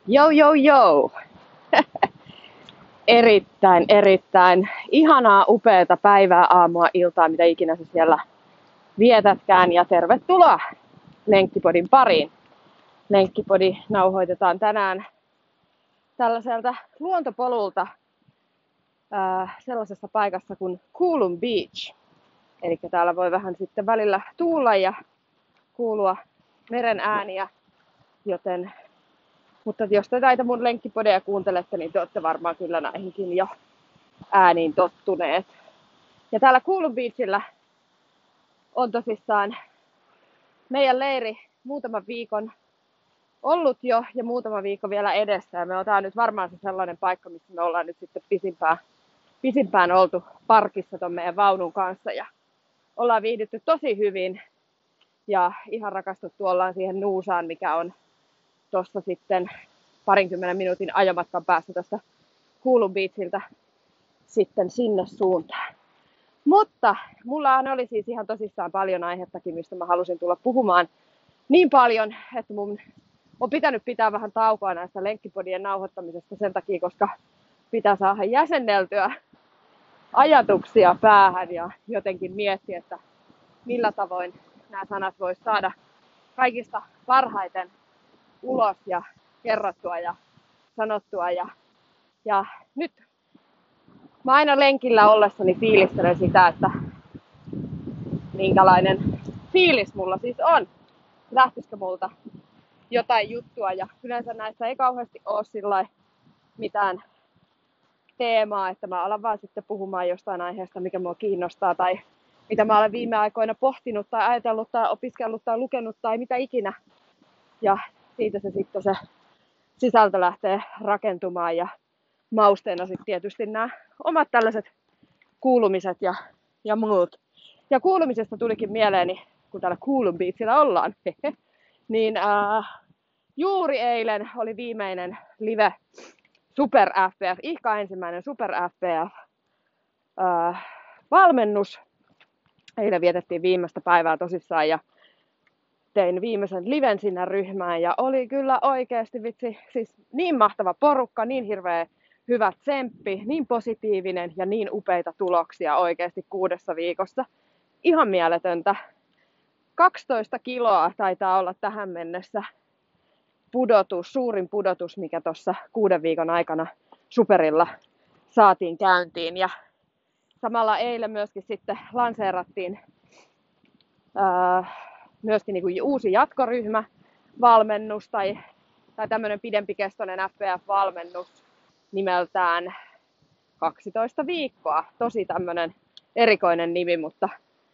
Jou, jou, jou. Erittäin ihanaa, upeata päivää, aamua, iltaa, mitä ikinä sä siellä vietätkään. Ja tervetuloa Lenkkipodin pariin. Lenkkipodi nauhoitetaan tänään tällaiselta luontopolulta sellaisessa paikassa kuin Kulum Beach. Eli täällä voi vähän sitten välillä tuulla ja kuulua meren ääniä, joten mutta jos te näitä mun lenkkipodeja kuuntelette, niin te olette varmaan kyllä näihinkin jo ääniin tottuneet. Ja täällä Kulum Beachillä on tosissaan meidän leiri muutaman viikon ollut jo ja muutama viikko vielä edessä. Ja me on tää nyt varmaan se sellainen paikka, missä me ollaan nyt sitten pisimpään oltu parkissa ton meidän vaunun kanssa. Ja ollaan viihdytty tosi hyvin ja ihan rakastuttu ollaan siihen nuusaan, mikä on tuossa sitten 20 minuutin ajomatkan päässä tästä Kulum Beachiltä sitten sinne suuntaan. Mutta mullahan oli siis ihan tosissaan paljon aihettakin, mistä mä halusin tulla puhumaan niin paljon, että mun on pitänyt pitää vähän taukoa näistä lenkkipodien nauhoittamisesta sen takia, koska pitää saada jäsenneltyä ajatuksia päähän ja jotenkin miettiä, että millä tavoin nämä sanat vois saada kaikista parhaiten ulos ja kerrottua ja sanottua. Ja nyt mä aina lenkillä ollessani fiilistelen sitä, että minkälainen fiilis mulla siis on. Lähtisikö multa jotain juttua, ja yleensä näissä ei kauheasti ole sillai mitään teemaa, että mä alan vaan sitten puhumaan jostain aiheesta, mikä mua kiinnostaa tai mitä mä olen viime aikoina pohtinut tai ajatellut tai opiskellut tai lukenut tai mitä ikinä. Ja siitä se sitten se sisältö lähtee rakentumaan ja mausteena sitten tietysti nämä omat tällaiset kuulumiset ja muut. Ja kuulumisesta tulikin mieleeni, kun täällä Kulum Beachillä ollaan, niin juuri eilen oli viimeinen live Super FPF, ihka ensimmäinen Super FPF valmennus. Eilen vietettiin viimeistä päivää tosissaan ja tein viimeisen liven sinne ryhmään ja oli kyllä oikeasti vitsi, siis niin mahtava porukka, niin hirveä hyvä tsemppi, niin positiivinen ja niin upeita tuloksia oikeasti 6 viikossa. Ihan mieletöntä. 12 kiloa taitaa olla tähän mennessä suurin pudotus, mikä tuossa 6 viikon aikana Superilla saatiin käyntiin. Ja samalla eilen myöskin sitten lanseerattiin myöskin niin kuin uusi jatkoryhmä, valmennus tai tämmöinen pidempikestoinen FPF-valmennus nimeltään 12 viikkoa. Tosi tämmöinen erikoinen nimi, mutta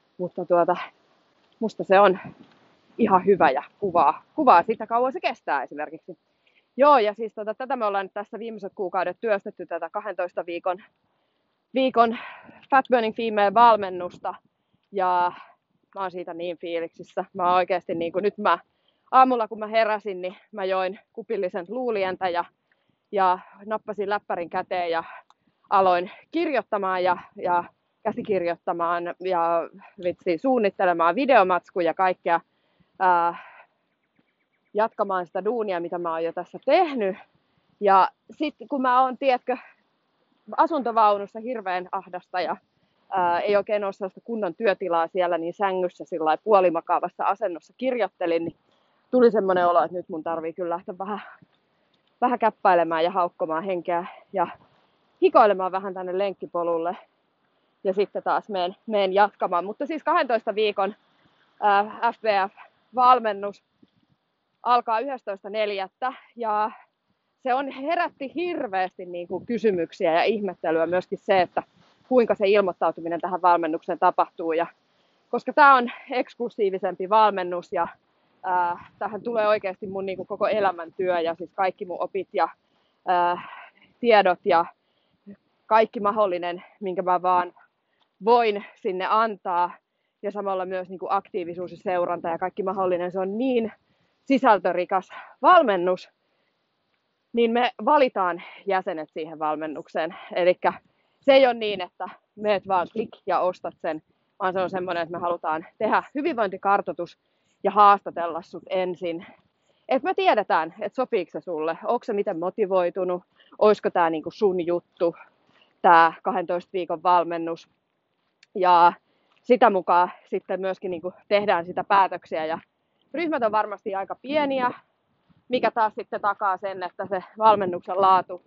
musta se on ihan hyvä ja kuvaa sitä kauan se kestää esimerkiksi. Joo, ja siis tätä me ollaan nyt tässä viimeiset kuukaudet työstetty tätä 12 viikon Fat Burning Female valmennusta ja mä oon siitä niin fiiliksissä. Mä oon oikeesti nyt aamulla kun mä heräsin, niin mä join kupillisen luulientä ja nappasin läppärin käteen ja aloin kirjoittamaan ja käsikirjoittamaan ja suunnittelemaan videomatskuja ja kaikkea, jatkamaan sitä duunia, mitä mä oon jo tässä tehnyt. Ja sitten kun mä oon, tiedätkö, asuntovaunussa hirveän ahdasta ja ei oikein ole sellaista kunnon työtilaa siellä, niin sängyssä sillai puolimakaavassa asennossa kirjoittelin, niin tuli semmoinen olo, että nyt mun tarvii kyllä lähteä vähän käppäilemään ja haukkomaan henkeä ja hikoilemaan vähän tänne lenkkipolulle ja sitten taas meen jatkamaan. Mutta siis 12 viikon FPF-valmennus alkaa 11.4. ja se herätti hirveästi niin kuin kysymyksiä ja ihmettelyä myöskin se, että kuinka se ilmoittautuminen tähän valmennukseen tapahtuu. Ja koska tämä on eksklusiivisempi valmennus ja tähän tulee oikeasti mun niin kuin koko elämäntyö ja siis kaikki mun opit ja tiedot ja kaikki mahdollinen, minkä mä vaan voin sinne antaa ja samalla myös niin kuin aktiivisuus ja seuranta ja kaikki mahdollinen, se on niin sisältörikas valmennus, niin me valitaan jäsenet siihen valmennukseen. Eli se ei ole niin, että meet vaan klik ja ostat sen, vaan se on semmoinen, että me halutaan tehdä hyvinvointikartoitus ja haastatella sut että me tiedetään, että sopiiko se sulle, onko se miten motivoitunut, olisiko tämä niinku sun juttu, tämä 12 viikon valmennus. Ja sitä mukaan sitten myöskin niinku tehdään sitä päätöksiä. Ja ryhmät on varmasti aika pieniä, mikä taas sitten takaa sen, että se valmennuksen laatu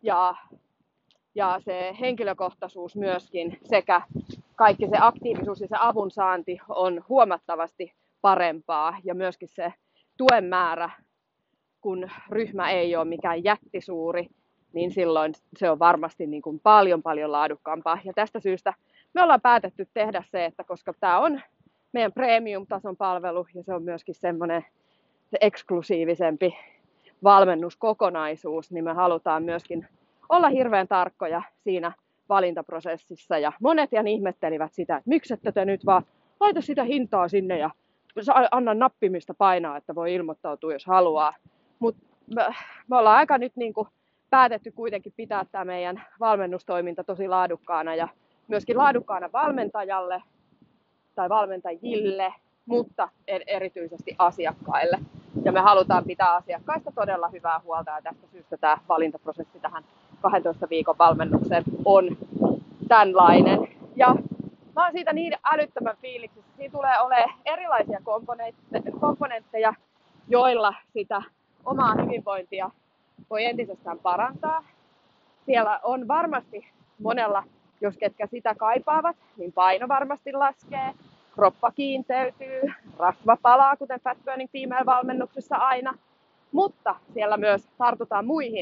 ja se henkilökohtaisuus myöskin sekä kaikki se aktiivisuus ja se avunsaanti on huomattavasti parempaa ja myöskin se tuen määrä, kun ryhmä ei ole mikään jättisuuri, niin silloin se on varmasti niin kuin paljon laadukkaampaa. Ja tästä syystä me ollaan päätetty tehdä se, että koska tämä on meidän premium-tason palvelu ja se on myöskin semmoinen se eksklusiivisempi valmennuskokonaisuus, niin me halutaan myöskin olla hirveän tarkkoja siinä valintaprosessissa. Ja monet ihmettelivät sitä, että miksi ette te nyt vaan laita sitä hintaa sinne ja anna nappimista painaa, että voi ilmoittautua, jos haluaa. Mutta me ollaan aika nyt niin kuin päätetty kuitenkin pitää tämä meidän valmennustoiminta tosi laadukkaana ja myöskin laadukkaana valmentajalle tai valmentajille, mutta erityisesti asiakkaille. Ja me halutaan pitää asiakkaista todella hyvää huolta ja tästä syystä tämä valintaprosessi tähän 12 viikon valmennukseen on tämänlainen. Ja mä oon siitä niin älyttömän fiiliksissä. Siinä tulee olemaan erilaisia komponentteja, joilla sitä omaa hyvinvointia voi entisestään parantaa. Siellä on varmasti monella, jos ketkä sitä kaipaavat, niin paino varmasti laskee, kroppa kiinteytyy, rasva palaa, kuten Fat Burning Female-valmennuksessa aina, mutta siellä myös tartutaan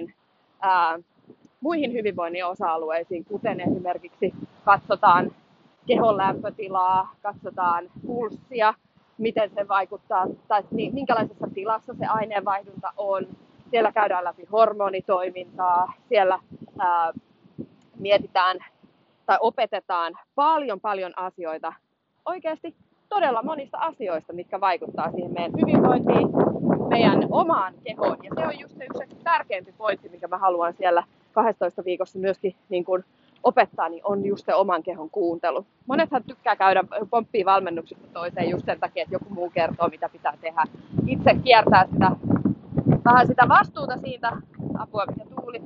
muihin hyvinvoinnin osa-alueisiin, kuten esimerkiksi katsotaan kehon lämpötilaa, katsotaan pulssia, miten se vaikuttaa, tai minkälaisessa tilassa se aineenvaihdunta on. Siellä käydään läpi hormonitoimintaa, siellä mietitään tai opetetaan paljon asioita, oikeasti todella monista asioista, mitkä vaikuttaa siihen meidän hyvinvointiin, meidän omaan kehoon. Ja se on just se yksi tärkeämpi pointti, mikä mä haluan siellä 12 viikossa myöskin niin kun opettaa, niin on just se oman kehon kuuntelu. Monethan tykkää käydä pomppia valmennuksesta toiseen just sen takia, että joku muu kertoo, mitä pitää tehdä. Itse kiertää vähän sitä vastuuta siitä, apua mikä tuuli,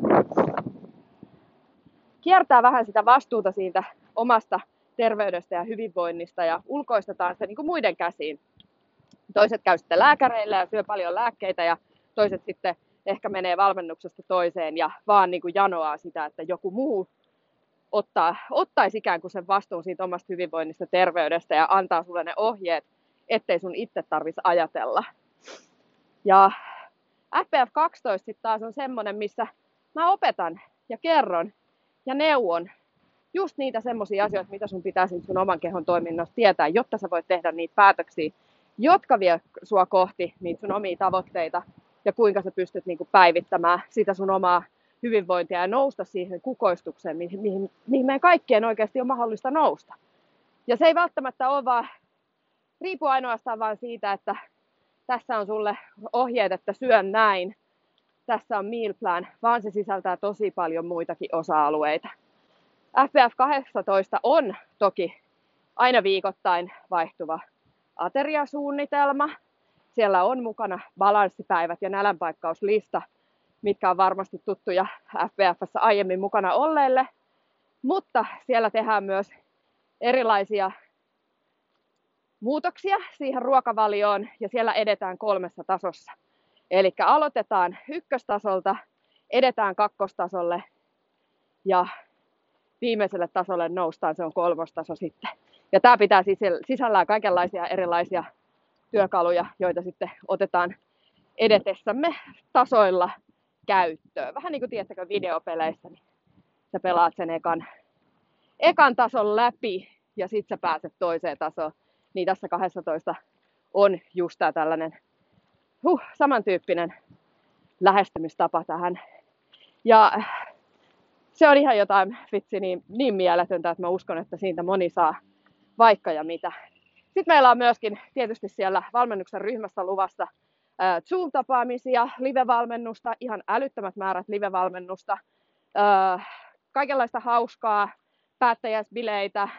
kiertää vähän sitä vastuuta siitä omasta terveydestä ja hyvinvoinnista ja ulkoistetaan se niin kuin muiden käsiin. Toiset käy sitten lääkäreillä ja syö paljon lääkkeitä ja toiset sitten ehkä menee valmennuksesta toiseen ja vaan niin kuin janoaa sitä, että joku muu ottaisi ikään kuin sen vastuun siitä omasta hyvinvoinnista, terveydestä ja antaa sulle ne ohjeet, ettei sun itse tarvitsisi ajatella. Ja FPF 12 sitten taas on semmoinen, missä mä opetan ja kerron ja neuvon just niitä semmoisia asioita, mitä sun pitäisi sun oman kehon toiminnasta tietää, jotta sä voit tehdä niitä päätöksiä, jotka vie sua kohti niitä sun omia tavoitteita ja kuinka sä pystyt niinku päivittämään sitä sun omaa hyvinvointia ja nousta siihen kukoistukseen, mihin meidän kaikkien oikeasti on mahdollista nousta. Ja se ei välttämättä ole vaan, riipu ainoastaan vaan siitä, että tässä on sulle ohjeet, että syön näin, tässä on meal plan, vaan se sisältää tosi paljon muitakin osa-alueita. FPF 18 on toki aina viikoittain vaihtuva ateriasuunnitelma. Siellä on mukana balanssipäivät ja nälänpaikkauslista, mitkä on varmasti tuttuja FPF:ssä aiemmin mukana olleille, mutta siellä tehdään myös erilaisia muutoksia siihen ruokavalioon ja siellä edetään 3 tasossa. Eli aloitetaan ykköstasolta, edetään kakkostasolle ja viimeiselle tasolle noustaan, se on 3. taso sitten. Ja tämä pitää sisällään kaikenlaisia erilaisia työkaluja, joita sitten otetaan edetessämme tasoilla käyttöön. Vähän niin kuin tiedättekö videopeleissä, niin sä pelaat sen ekan tason läpi ja sitten sä pääset toiseen tasoon. Niin tässä 12 on just tää tällainen samantyyppinen lähestymistapa tähän. Ja se on ihan jotain niin mieletöntä, että mä uskon, että siitä moni saa vaikka ja mitä. Sitten meillä on myöskin tietysti siellä valmennuksen ryhmässä luvassa Zoom-tapaamisia, live-valmennusta, ihan älyttömät määrät live-valmennusta, kaikenlaista hauskaa, päättäjäisbileitä,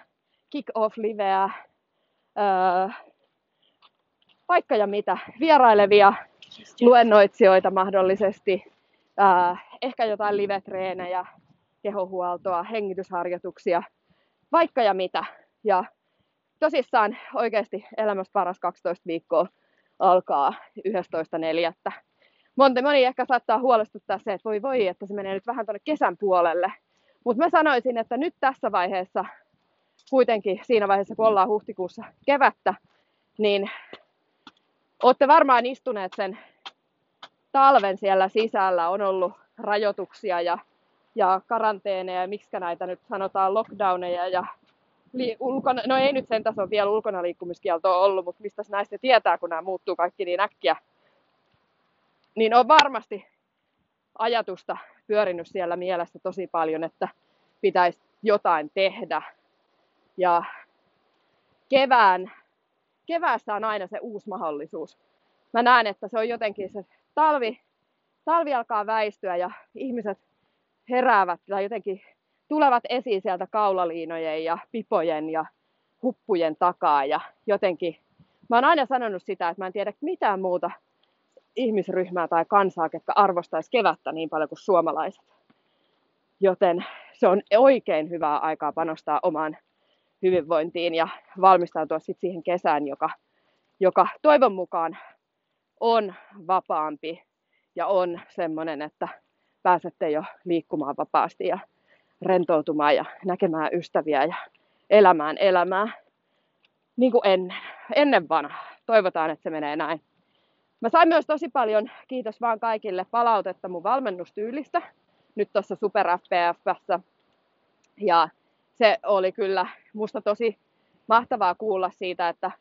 kick-off-liveä, vaikka ja mitä, vierailevia luennoitsijoita mahdollisesti, ehkä jotain live-treenejä, kehohuoltoa, hengitysharjoituksia, vaikka ja mitä. Ja tosissaan oikeasti elämästä paras 12 viikkoa alkaa 11.4. Moni ehkä saattaa huolestuttaa se, että voi, että se menee nyt vähän tuonne kesän puolelle. Mutta mä sanoisin, että nyt tässä vaiheessa, kuitenkin siinä vaiheessa kun ollaan huhtikuussa kevättä, niin olette varmaan istuneet sen talven siellä sisällä. On ollut rajoituksia ja karanteeneja, miksikä näitä nyt sanotaan, lockdowneja ja no ei nyt sen tason vielä ulkona liikkumiskieltoa ollut, mutta mistä näistä tietää, kun nämä muuttuu kaikki niin äkkiä. Niin on varmasti ajatusta pyörinyt siellä mielessä tosi paljon, että pitäisi jotain tehdä. Ja keväässä on aina se uusi mahdollisuus. Mä näen, että se on jotenkin se talvi alkaa väistyä ja ihmiset heräävät tai jotenkin tulevat esiin sieltä kaulaliinojen ja pipojen ja huppujen takaa. Ja jotenkin, mä oon aina sanonut sitä, että mä en tiedä mitään muuta ihmisryhmää tai kansaa, ketkä arvostaisi kevättä niin paljon kuin suomalaiset. Joten se on oikein hyvää aikaa panostaa omaan hyvinvointiin ja valmistautua sitten siihen kesään, joka toivon mukaan on vapaampi ja on semmoinen, että pääsette jo liikkumaan vapaasti ja rentoutumaan ja näkemään ystäviä ja elämään elämää niin kuin ennen vanhaa. Toivotaan, että se menee näin. Mä sain myös tosi paljon, kiitos vaan kaikille, palautetta mun valmennustyylistä nyt tuossa Super FPF:ssä. Ja se oli kyllä musta tosi mahtavaa kuulla siitä, että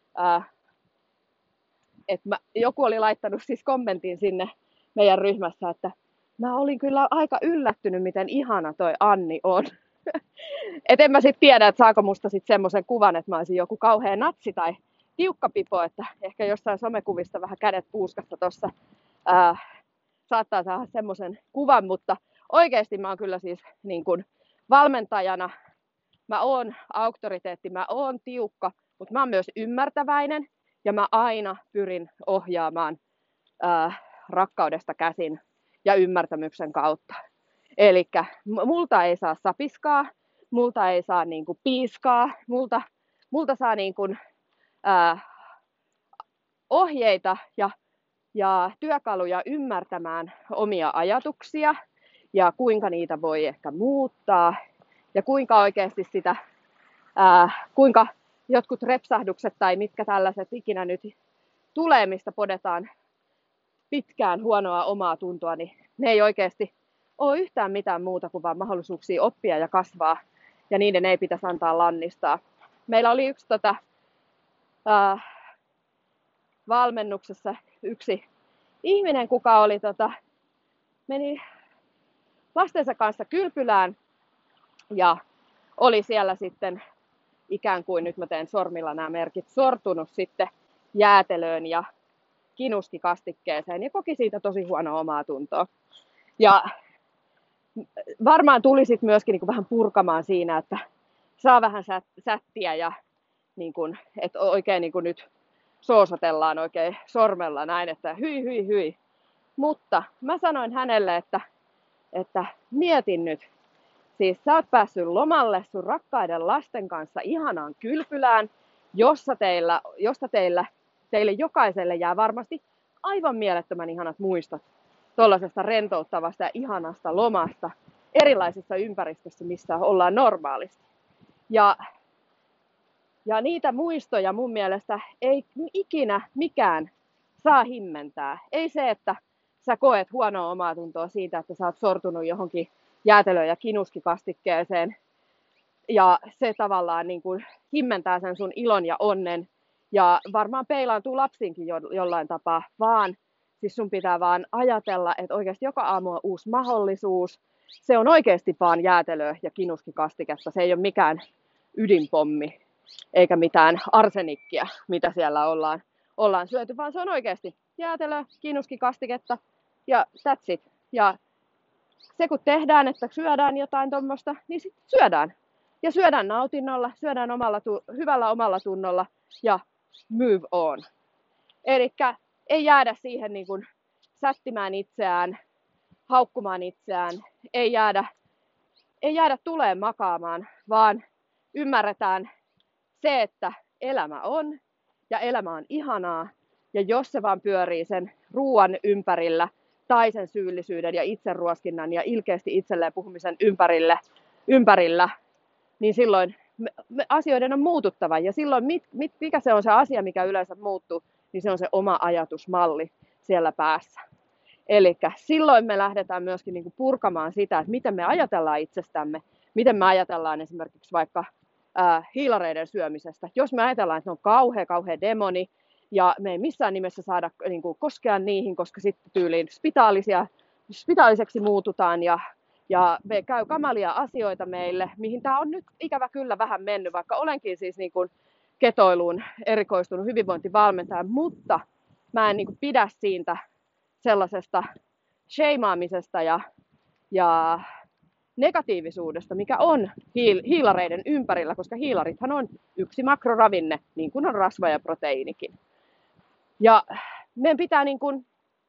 joku oli laittanut siis kommentin sinne meidän ryhmässä, että mä olin kyllä aika yllättynyt, miten ihana toi Anni on. Et en mä sit tiedä, että saako musta sit semmoisen kuvan, että mä olisin joku kauhea natsi tai tiukkapipo, että ehkä jossain somekuvista vähän kädet puuskassa tossa saattaa saada semmoisen kuvan, mutta oikeasti mä oon kyllä siis niin kun valmentajana, mä oon auktoriteetti, mä oon tiukka, mutta mä oon myös ymmärtäväinen ja mä aina pyrin ohjaamaan rakkaudesta käsin ja ymmärtämyksen kautta. Elikkä multa ei saa sapiskaa, multa ei saa niinku piiskaa, multa saa niinku, ohjeita ja työkaluja ymmärtämään omia ajatuksia ja kuinka niitä voi ehkä muuttaa ja kuinka oikeasti sitä, kuinka jotkut repsahdukset tai mitkä tällaiset ikinä nyt tulee, mistä podetaan pitkään huonoa omaa tuntoa, niin ne ei oikeasti ole yhtään mitään muuta kuin vaan mahdollisuuksia oppia ja kasvaa, ja niiden ei pitäisi antaa lannistaa. Meillä oli yksi valmennuksessa yksi ihminen, kuka oli, meni lastensa kanssa kylpylään ja oli siellä sitten ikään kuin, nyt mä teen sormilla nämä merkit, sortunut sitten jäätelöön ja kinuskikastikkeeseen ja koki siitä tosi huonoa omaa tuntoa. Ja varmaan tuli sitten myöskin niin kuin vähän purkamaan siinä, että saa vähän sättiä ja niin kuin, että oikein niin kuin nyt soosotellaan oikein sormella näin, että hyi. Mutta mä sanoin hänelle, että mietin nyt, siis sä oot päässyt lomalle sun rakkaiden lasten kanssa ihanaan kylpylään, josta teille jokaiselle jää varmasti aivan mielettömän ihanat muistot tuollaisesta rentouttavasta ja ihanasta lomasta erilaisissa ympäristöissä, missä ollaan normaalisti. Ja niitä muistoja mun mielestä ei ikinä mikään saa himmentää. Ei se, että sä koet huonoa omaa tuntoa siitä, että sä oot sortunut johonkin jäätelö- ja kinuskikastikkeeseen. Ja se tavallaan niin kuin himmentää sen sun ilon ja onnen. Ja varmaan peilaantuu lapsiinkin jollain tapaa, vaan siis sun pitää vaan ajatella, että oikeasti joka aamu on uusi mahdollisuus. Se on oikeasti vaan jäätelöä ja kinuskikastiketta. Se ei ole mikään ydinpommi eikä mitään arsenikkia, mitä siellä ollaan syöty, vaan se on oikeasti jäätelöä, kinuskikastiketta ja that's it. Ja se kun tehdään, että syödään jotain tuommoista, niin sitten syödään. Ja syödään nautinnolla, syödään hyvällä omalla tunnolla ja move on. Elikkä ei jäädä siihen niin kuin sättimään itseään, haukkumaan itseään, ei jäädä tuleen makaamaan, vaan ymmärretään se, että elämä on ja elämä on ihanaa. Ja jos se vaan pyörii sen ruoan ympärillä tai sen syyllisyyden ja itseruoskinnan ja ilkeästi itselleen puhumisen ympärillä, niin silloin asioiden on muututtava. Ja silloin mikä se on se asia, mikä yleensä muuttuu, niin se on se oma ajatusmalli siellä päässä. Eli silloin me lähdetään myöskin niin kuin purkamaan sitä, että miten me ajatellaan itsestämme, miten me ajatellaan esimerkiksi vaikka hiilareiden syömisestä. Jos me ajatellaan, että ne on kauhea demoni, ja me ei missään nimessä saada niin kuin, koskea niihin, koska sitten tyyliin spitaaliseksi muututaan, ja me käy kamalia asioita meille, mihin tämä on nyt ikävä kyllä vähän mennyt, vaikka olenkin siis niin kuin ketoiluun erikoistunut hyvinvointivalmentaja, mutta mä en niin kuin pidä siitä sellaisesta sheimaamisesta ja negatiivisuudesta, mikä on hiilareiden ympärillä, koska hiilarithan on yksi makroravinne, niin kuin on rasva ja proteiinikin. Ja meidän pitää niin kuin,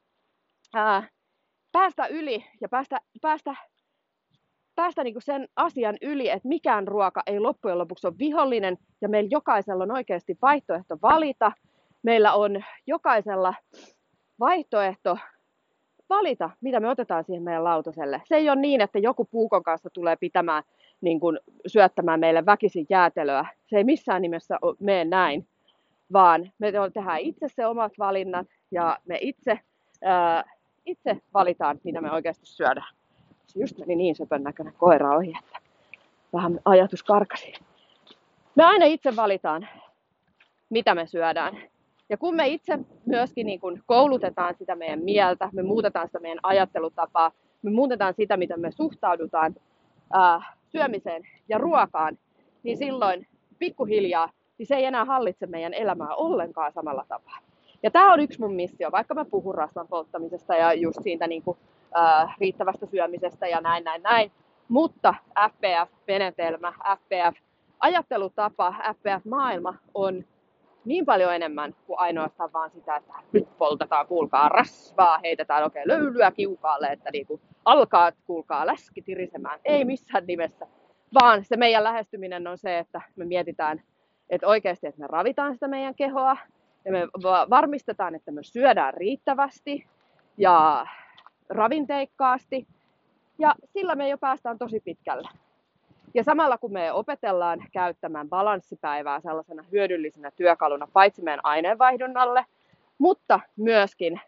päästä yli ja päästä niin kuin sen asian yli, että mikään ruoka ei loppujen lopuksi ole vihollinen, ja meillä jokaisella on oikeasti vaihtoehto valita. Meillä on jokaisella vaihtoehto valita, mitä me otetaan siihen meidän lautaselle. Se ei ole niin, että joku puukon kanssa tulee pitämään, niin kuin syöttämään meille väkisin jäätelöä. Se ei missään nimessä mene näin, vaan me tehdään itse se omat valinnat ja me itse valitaan, mitä me oikeasti syödään. Se just meni niin söpön näköinen koira ohi, että vähän ajatus karkasi. Me aina itse valitaan, mitä me syödään. Ja kun me itse myöskin niin kun koulutetaan sitä meidän mieltä, me muutetaan sitä meidän ajattelutapaa, me muutetaan sitä, miten me suhtaudutaan syömiseen ja ruokaan, niin silloin pikkuhiljaa niin se ei enää hallitse meidän elämää ollenkaan samalla tapaa. Ja tämä on yksi mun missio, vaikka mä puhun rasvan polttamisesta ja just siitä niin kuin, riittävästä syömisestä ja näin. Mutta FPF-menetelmä, FPF-ajattelutapa, FPF-maailma on niin paljon enemmän kuin ainoastaan vaan sitä, että nyt poltetaan, kuulkaa, rasvaa, heitetään oikein löylyä kiukaalle, että niinku alkaa, kuulkaa, läski tirisemään. Ei missään nimessä, vaan se meidän lähestyminen on se, että me mietitään, että oikeasti, että me ravitaan sitä meidän kehoa, ja me varmistetaan, että me syödään riittävästi ja ravinteikkaasti, ja sillä me jo päästään tosi pitkälle. Ja samalla kun me opetellaan käyttämään balanssipäivää sellaisena hyödyllisenä työkaluna paitsi meidän aineenvaihdunnalle, mutta myöskin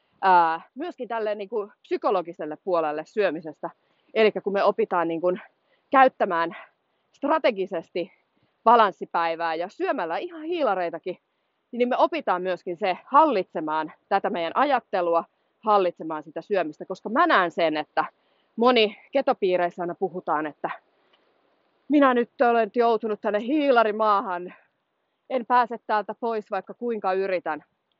tälle niin kuin psykologiselle puolelle syömisestä. Eli kun me opitaan niin kuin käyttämään strategisesti balanssipäivää ja syömällä ihan hiilareitakin, niin me opitaan myöskin se hallitsemaan tätä meidän ajattelua, hallitsemaan sitä syömistä, koska mä näen sen, että moni ketopiireissä aina puhutaan, että minä nyt olen joutunut tänne hiilarimaahan. En pääse täältä pois, vaikka kuinka yritän.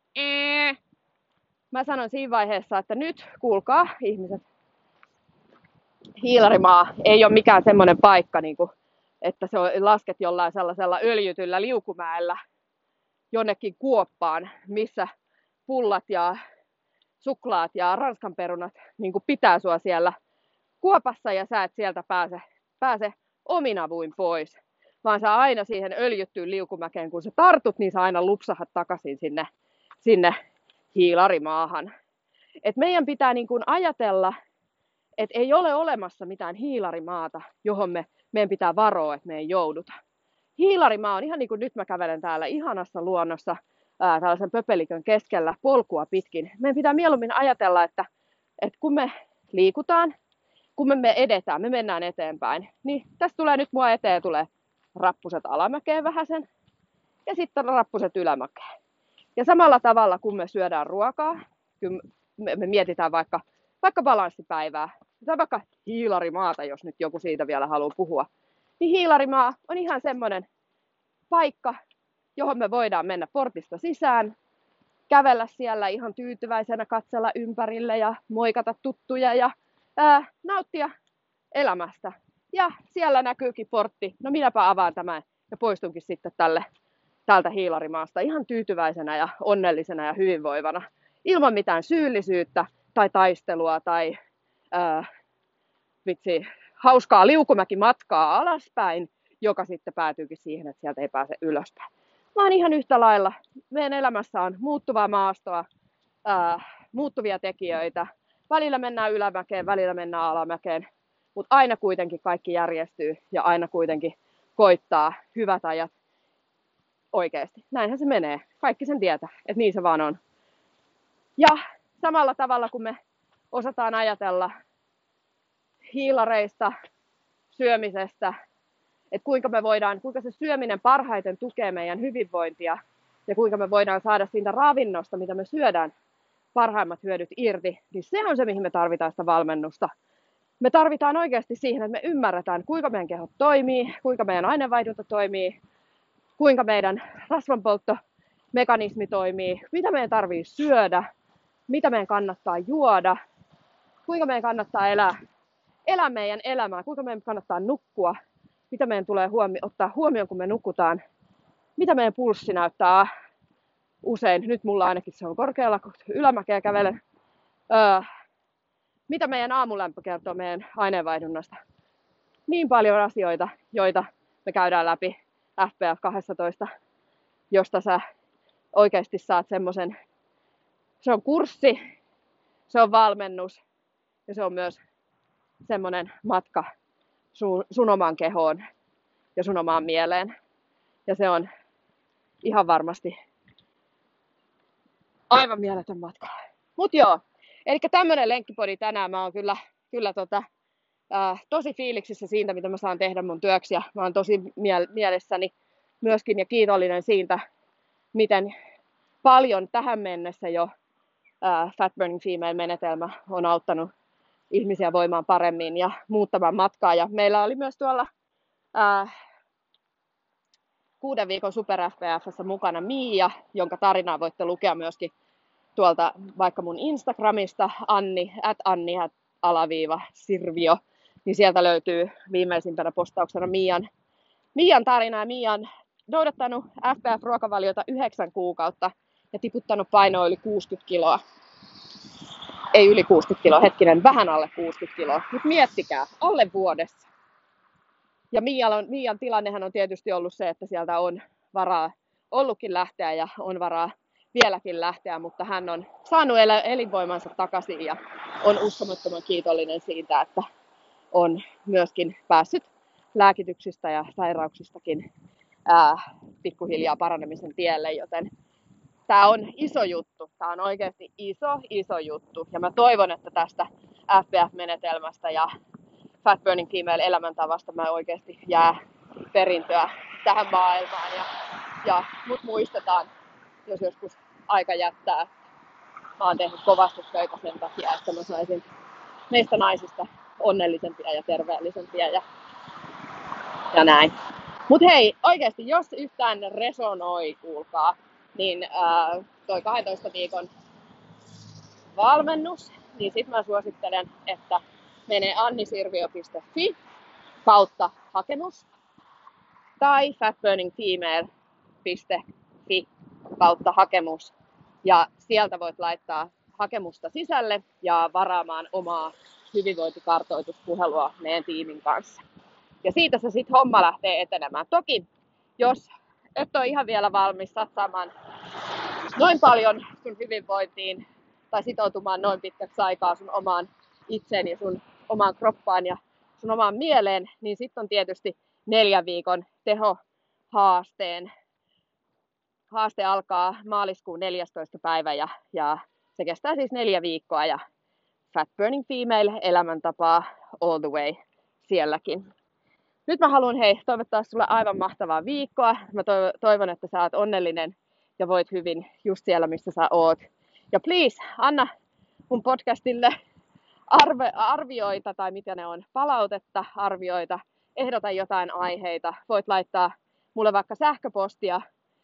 Mä sanon siinä vaiheessa, että nyt kuulkaa ihmiset. Hiilarimaa ei ole mikään semmoinen paikka, niin kuin, että se lasket jollain sellaisella öljytyllä liukumäellä jonnekin kuoppaan, missä pullat ja suklaat ja ranskanperunat niin kuin pitää sua siellä kuopassa ja sä et sieltä pääse omin avuin pois, vaan sä aina siihen öljyttyyn liukumäkeen, kun sä tartut, niin sä aina lupsahat takaisin sinne hiilarimaahan. Et meidän pitää niin kuin ajatella, että ei ole olemassa mitään hiilarimaata, johon meidän pitää varoa, että me ei jouduta. Hiilarimaa on ihan niin kuin nyt mä kävelen täällä ihanassa luonnossa, tällaisen pöpelikön keskellä polkua pitkin. Meidän pitää mieluummin ajatella, että kun me liikutaan, kun me edetään, me mennään eteenpäin, niin tässä tulee nyt mua eteen, tulee rappuset alamäkeen vähäsen ja sitten rappuset ylämäkeen. Ja samalla tavalla, kun me syödään ruokaa, kun me mietitään vaikka balanssipäivää, tai vaikka hiilarimaata, jos nyt joku siitä vielä haluaa puhua, niin hiilarimaa on ihan semmoinen paikka, johon me voidaan mennä portista sisään, kävellä siellä ihan tyytyväisenä, katsella ympärille ja moikata tuttuja ja nauttia elämästä. Ja siellä näkyykin portti. No minäpä avaan tämän ja poistunkin sitten täältä hiilarimaasta ihan tyytyväisenä ja onnellisena ja hyvinvoivana. ilman mitään syyllisyyttä tai taistelua tai hauskaa liukumäkimatkaa alaspäin, joka sitten päätyykin siihen, että sieltä ei pääse ylöspäin. Vaan ihan yhtä lailla meidän elämässä on muuttuvaa maastoa, muuttuvia tekijöitä. Välillä mennään ylämäkeen, välillä mennään alamäkeen, mutta aina kuitenkin kaikki järjestyy ja aina kuitenkin koittaa hyvät ajat oikeasti. Näinhän se menee. Kaikki sen tietää, että niin se vaan on. Ja samalla tavalla kun me osataan ajatella hiilareista, syömisestä, että kuinka se syöminen parhaiten tukee meidän hyvinvointia ja kuinka me voidaan saada siitä ravinnosta, mitä me syödään, parhaimmat hyödyt irti, niin se on se, mihin me tarvitaan sitä valmennusta. Me tarvitaan oikeasti siihen, että me ymmärretään, kuinka meidän keho toimii, kuinka meidän aineenvaihdunta toimii, kuinka meidän rasvanpolttomekanismi toimii, mitä meidän tarvii syödä, mitä meidän kannattaa juoda, kuinka meidän kannattaa elää meidän elämää, kuinka meidän kannattaa nukkua, mitä meidän tulee ottaa huomioon, kun me nukutaan, mitä meidän pulssi näyttää usein. Nyt mulla ainakin se on korkealla, kun ylämäkeä kävelen. Mitä meidän aamulämpö kertoo meidän aineenvaihdunnasta. Niin paljon asioita, joita me käydään läpi FPF 12, josta sä oikeasti saat semmoisen, se on kurssi, se on valmennus ja se on myös semmoinen matka sun omaan kehoon ja sun omaan mieleen. Ja se on ihan varmasti aivan mieletön matka. Mut joo, eli tämmönen lenkkipodi tänään. Mä oon kyllä tosi fiiliksissä siitä, mitä mä saan tehdä mun työksi. Ja mä oon tosi mielessäni myöskin ja kiitollinen siitä, miten paljon tähän mennessä jo Fat Burning Female-menetelmä on auttanut ihmisiä voimaan paremmin ja muuttamaan matkaa. Ja meillä oli myös tuolla 6 viikon Super FPF:ssä mukana Miia, jonka tarinaa voitte lukea myöskin tuolta vaikka mun Instagramista, Anni_Sirvio, niin sieltä löytyy viimeisimpänä postauksena Miian tarina. Ja Miia on noudattanut FPF-ruokavaliota 9 kuukautta ja tiputtanut painoa yli 60 kiloa. Ei yli 60 kiloa, vähän alle 60 kiloa, mutta miettikää, alle vuodessa. Ja Miian tilannehan on tietysti ollut se, että sieltä on varaa ollutkin lähteä ja on varaa vieläkin lähteä, mutta hän on saanut elinvoimansa takaisin ja on uskomattoman kiitollinen siitä, että on myöskin päässyt lääkityksistä ja sairauksistakin pikkuhiljaa paranemisen tielle, joten tämä on iso juttu. Tämä on oikeasti iso juttu. Ja mä toivon, että tästä FPF-menetelmästä ja Fat Burning Female elämäntavasta mä oikeasti jää perintöä tähän maailmaan. Ja mut muistetaan, jos joskus aika jättää. Mä oon tehnyt kovasti töitä sen takia, että mä saisin meistä naisista onnellisempia ja terveellisempiä ja näin. Mut hei, oikeasti jos yhtään resonoi, kuulkaa, niin toi 12 viikon valmennus, niin sit mä suosittelen, että menee annisirvio.fi kautta hakemus tai fatburningfemale.fi kautta hakemus. Ja sieltä voit laittaa hakemusta sisälle ja varaamaan omaa hyvinvointikartoituspuhelua meidän tiimin kanssa. Ja siitä se sitten homma lähtee etenemään. Toki, jos et ole ihan vielä valmis satsaamaan noin paljon sun hyvinvointiin tai sitoutumaan noin pitkäksi aikaa sun omaan itseen ja sun omaan kroppaan ja sun omaan mieleen, niin sitten on tietysti 4 viikon tehohaasteen. Haaste alkaa maaliskuun 14. päivä ja se kestää siis 4 viikkoa ja Fat Burning Female elämäntapaa all the way sielläkin. Nyt mä haluan toivottaa sulle aivan mahtavaa viikkoa. Mä toivon, että sä oot onnellinen ja voit hyvin just siellä, missä sä oot. Ja please, anna mun podcastille arvioita tai mitä ne on, palautetta, arvioita, ehdota jotain aiheita. Voit laittaa mulle vaikka sähköpostia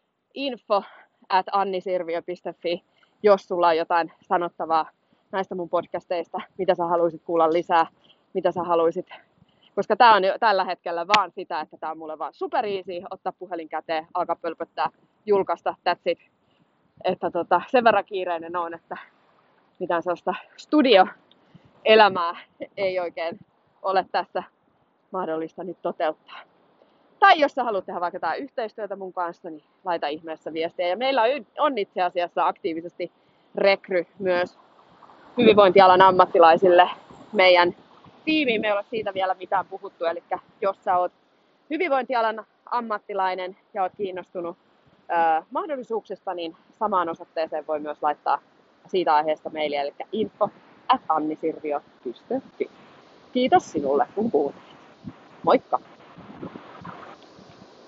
info@annisirvio.fi, jos sulla on jotain sanottavaa näistä mun podcasteista, mitä sä haluaisit kuulla lisää, mitä sä haluaisit. Koska tää on jo tällä hetkellä vaan sitä, että tää on mulle vaan super easy, ottaa puhelin käteen, alkaa pölpöttää, julkaista, that's it. sen verran kiireinen on, että mitään sellaista studioelämää ei oikein ole tässä mahdollista nyt toteuttaa. Tai jos sä haluat tehdä vaikka jotain yhteistyötä mun kanssa, niin laita ihmeessä viestiä. Ja meillä on itse asiassa aktiivisesti rekry myös hyvinvointialan ammattilaisille meidän tiimiin. Me ei ole siitä vielä mitään puhuttu, eli jos sä oot hyvinvointialan ammattilainen ja oot kiinnostunut mahdollisuuksista, niin samaan osoitteeseen voi myös laittaa siitä aiheesta mailia, eli info@annisirvio.fi. Kiitos sinulle, kun kuuntelit. Moikka!